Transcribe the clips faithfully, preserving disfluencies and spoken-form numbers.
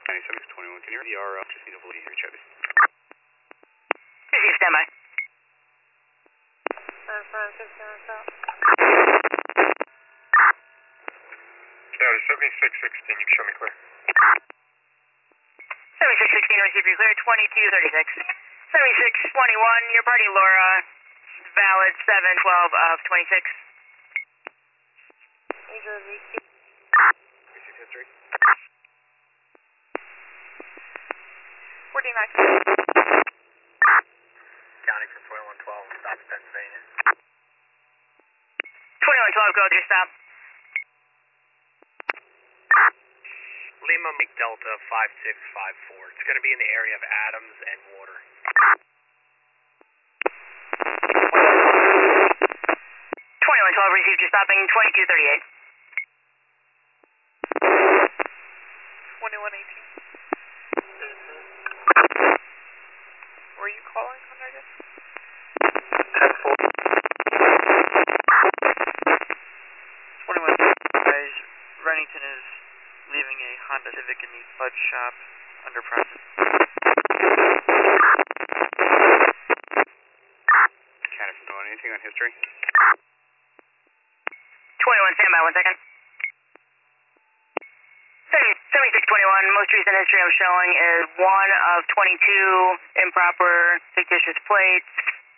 ninety-seven twenty-one, can you hear the R up? Just need a validity here, check this. Receive standby. County seventy-six sixteen, you can show me clear. seventy-six sixteen, receive you clear, twenty-two thirty-six. seventy-six twenty-one, your party Laura, valid seven twelve of twenty-six. Receive history. forty-nine. County from twenty-one twelve, stop Pennsylvania. twenty-one twelve, go with your stop. Lima Mike Delta five six five four. It's going to be in the area of Adams and Water. twenty-one twelve, received your stopping, twenty-two thirty-eight. twenty-one eighteen. Were you calling on that again? ten four. twenty-one guys, Reddington is leaving a Honda Civic in the Fudge shop under process. County from twenty-one, anything on history? twenty-one, standby, one second. seventy-six twenty-one, most recent history I'm showing is one of twenty-two improper fictitious plates,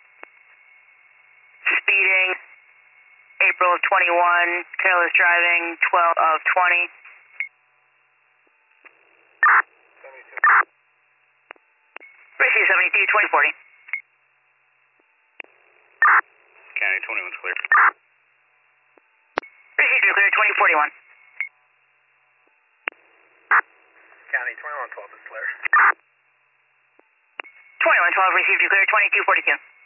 speeding, April of twenty-one, careless driving, twelve of twenty. Receive seventy-two, twenty forty. County twenty-one's clear. Receive your clear, twenty forty-one. County twenty-one twelve is clear. twenty-one twelve, received you clear, twenty-two forty-two.